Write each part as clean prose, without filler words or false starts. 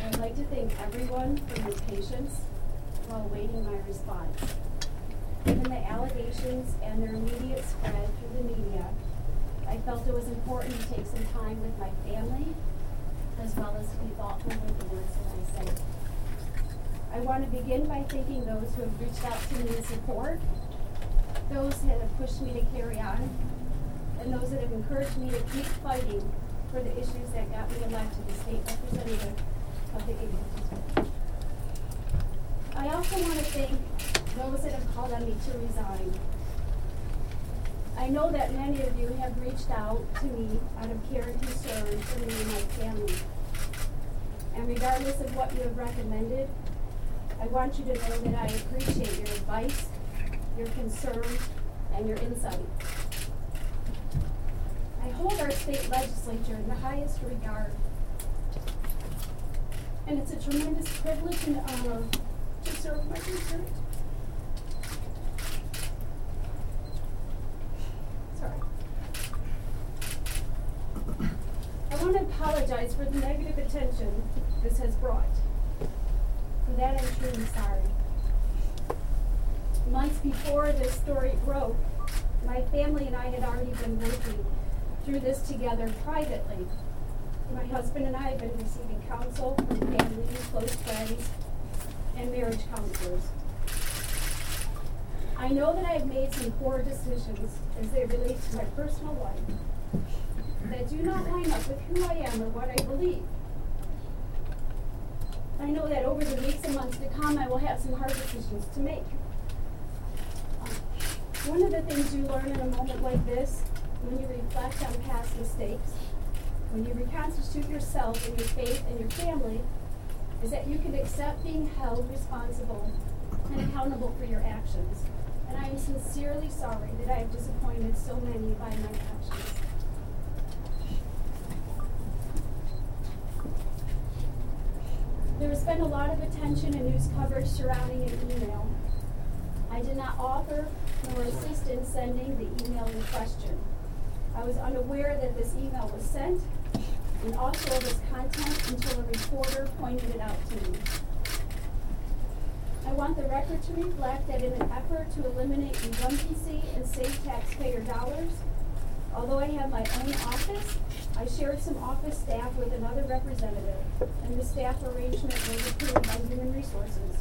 I'd like to thank everyone for your patience while awaiting my response. Given the allegations and their immediate spread through the media, I felt it was important to take some time with my family, as well as to be thoughtful with the words that I say. I want to begin by thanking those who have reached out to me in support, those that have pushed me to carry on, and those that have encouraged me to keep fighting for the issues that got me elected as state representative of the 80th District. I also want to thank those that have called on me to resign. I know that many of you have reached out to me out of care and concern for me and my family. And regardless of what you have recommended, I want you to know that I appreciate your advice, your concern, and your insight. I hold our state legislature in the highest regard. And it's a tremendous privilege and honor to serve my district. Sorry. I want to apologize for the negative attention this has brought. For that, I'm truly sorry. Months before this story broke, my family and I had already been working through this together privately. My husband and I have been receiving counsel from family, close friends, and marriage counselors. I know that I have made some poor decisions as they relate to my personal life that do not line up with who I am or what I believe. I know that over the weeks and months to come, I will have some hard decisions to make. One of the things you learn in a moment like this, when you reflect on past mistakes, when you reconstitute yourself and your faith and your family, is that you can accept being held responsible and accountable for your actions. And I am sincerely sorry that I have disappointed so many by my actions. There has been a lot of attention and news coverage surrounding an email. I did not author nor assist in sending the email in question. I was unaware that this email was sent and also of its content until a reporter pointed it out to me. I want the record to reflect that in an effort to eliminate redundancy and save taxpayer dollars, although I have my own office, I shared some office staff with another representative, and the staff arrangement was approved by Human Resources.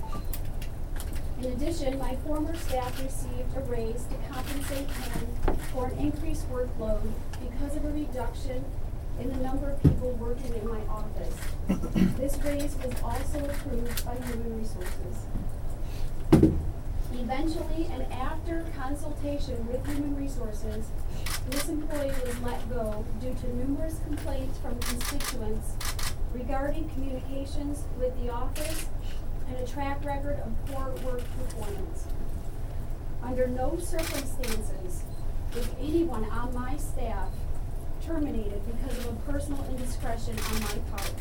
In addition, my former staff received a raise to compensate him for an increased workload because of a reduction in the number of people working in my office. This raise was also approved by Human Resources. Eventually, and after consultation with Human Resources, this employee was let go due to numerous complaints from constituents regarding communications with the office and a track record of poor work performance. Under no circumstances was anyone on my staff terminated because of a personal indiscretion on my part.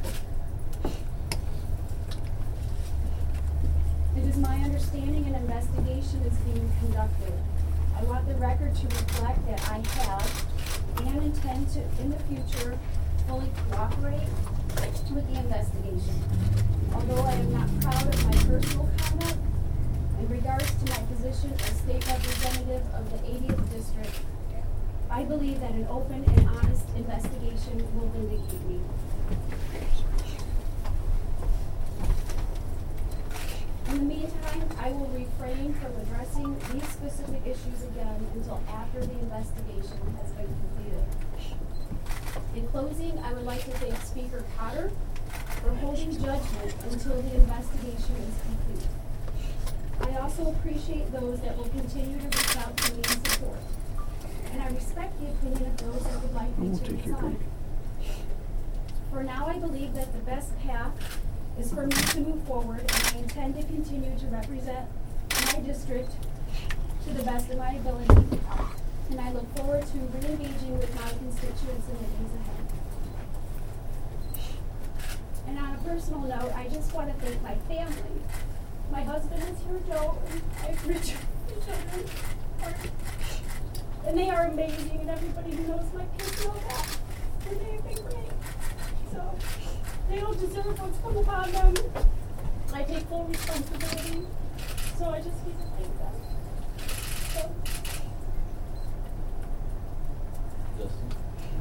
It is my understanding an investigation is being conducted. I want the record to reflect that I have and intend to, in the future, fully cooperate with the investigation. Although I am not proud of my personal conduct, in regards to my position as state representative of the 80th District, I believe that an open and honest investigation will vindicate me. In the meantime, I will refrain from addressing these specific issues again until after the investigation has been completed. In closing, I would like to thank Speaker Cotter for holding judgment until the investigation is complete. I also appreciate those that will continue to reach out to me in support. And I respect the opinion of those that would like me to resign. For now, I believe that the best path is for me to move forward, and I intend to continue to represent my district to the best of my ability, and I look forward to re-engaging with my constituents in the days ahead. And on a personal note, I just want to thank my family. My husband is here, Joe, and I have Richard, and children. And they are amazing, and everybody who knows my kids know that. And they have been great. So, They don't deserve what's come upon them. I take full responsibility, so I just need to thank them. So, Justin?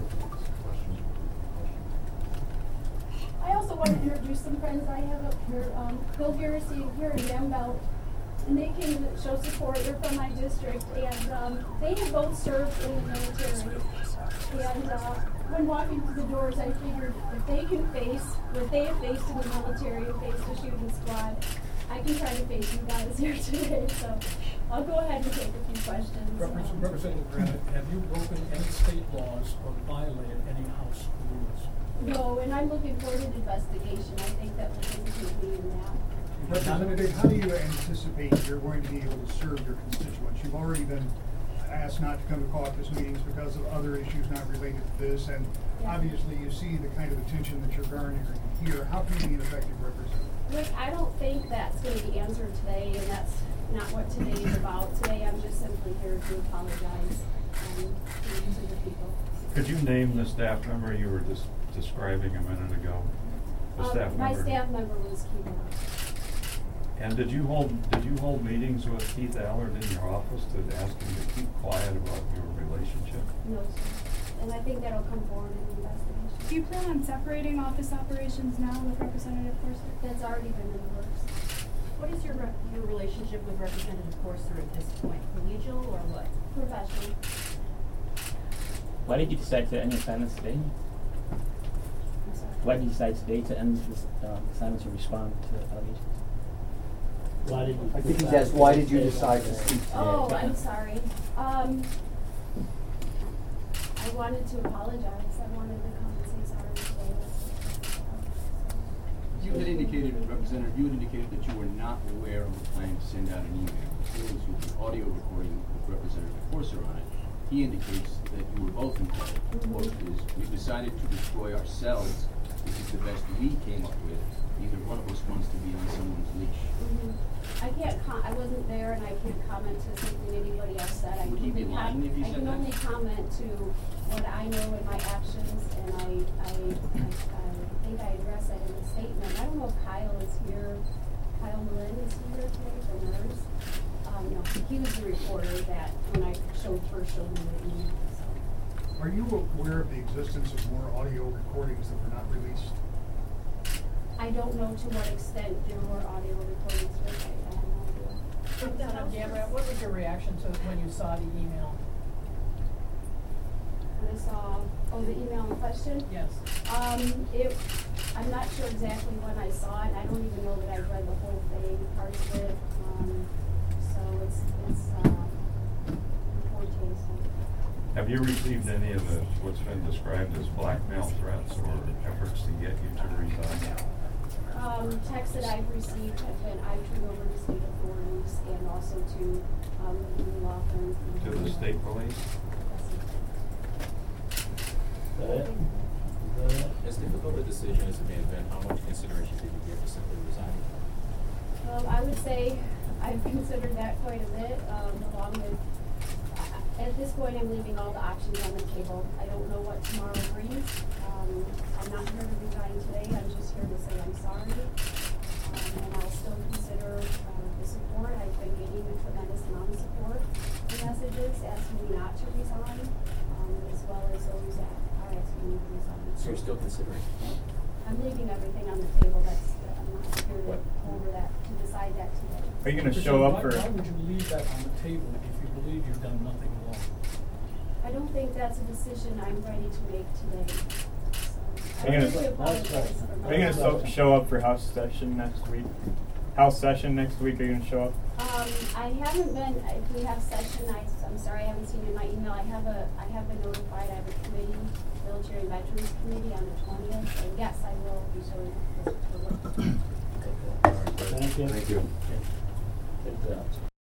I also want to introduce some friends I have up here. Bill Garrison here in Danbelt, and they came to show support. They're from my district, and they have both served in the military. And when walking through the doors, I figured if they can face what they have faced in the military and face the shooting squad, I can try to face you guys here today. So I'll go ahead and take a few questions. Representative Granite, have you broken any state laws or violated any House rules? No, and I'm looking forward to the investigation. I think that will indicate me in that. Representative, how do you anticipate you're going to be able to serve your constituents? You've already been asked not to come to caucus meetings because of other issues not related to this, and obviously you see the kind of attention that you're garnering here. How can you be an effective representative? Rick, I don't think that's going to be answered today, and that's not what today is about. Today I'm just simply here to apologize to the people. Could you name the staff member you were just describing a minute ago? The staff my member. staff member was Keith. And did you hold meetings with Keith Allard in your office to ask him to keep quiet about your relationship? No, sir. And I think that'll come forward in the investigation. Do you plan on separating office operations now with Representative Forster? That's already been in the works. What is your relationship with Representative Forster at this point? Collegial or what? Professional. Why did you decide to end your assignments today? I'm sorry. Why did you decide today to end this assignments or respond to the allegations? Why did you I think he's asked, why did you decide to speak today? Oh, I'm sorry. I wanted to apologize. I wanted to come and say sorry today. You had indicated, Representative, that you were not aware of the plan to send out an email. Here was with the audio recording with Representative Forster on it. He indicates that you were both involved. The quote is, "We decided to destroy ourselves. This is the best we came up with. Neither one of us wants to be on someone's leash." I wasn't there, and I can't comment to something anybody else said. Would he be lying if he I said can that? only comment to what I know in my actions, and I think I addressed that in the statement. I don't know if Kyle is here. Kyle Malin is here today from NERS. No, he was the reporter that when I first showed him the email. So. Are you aware of the existence of more audio recordings that were not released? I don't know to what extent there were audio recordings. I have no idea. Representative Gamrat, what was your reaction to when you saw the email? When I saw, the email in question? Yes. I'm not sure exactly when I saw it. I don't even know that I've read the whole thing, parts of it. So it's poor taste. Have you received any of what's been described as blackmail threats or efforts to get you to resign? Texts that I've received have been, I've turned over to state authorities and also to the law firm. To the state police? Is that it? As difficult a decision as it may have been, how much consideration did you give to simply resigning? I would say I've considered that quite a bit, along with, at this point, I'm leaving all the options on the table. I don't know what tomorrow brings. I'm not here to resign today. I'm just here to say I'm sorry. And I'll still consider the support. I've been getting a tremendous amount of support and messages asking me not to resign, as well as those that are asking me to resign. So you're still considering? I'm leaving everything on the table. I'm not here to decide that today. Are you going to show up for? Why would you leave that on the table if you believe you've done nothing wrong? I don't think that's a decision I'm ready to make today. So, Are you I gonna- really apologize for my Are you going to show up for House session next week? House session next week. Are you going to show up? I haven't been. If we have session, I'm sorry, I haven't seen it in my email. I have been notified. I have a committee, military and veterans committee on the 20th. So yes, I will be showing up for work. Thank you. Thank you. Good job.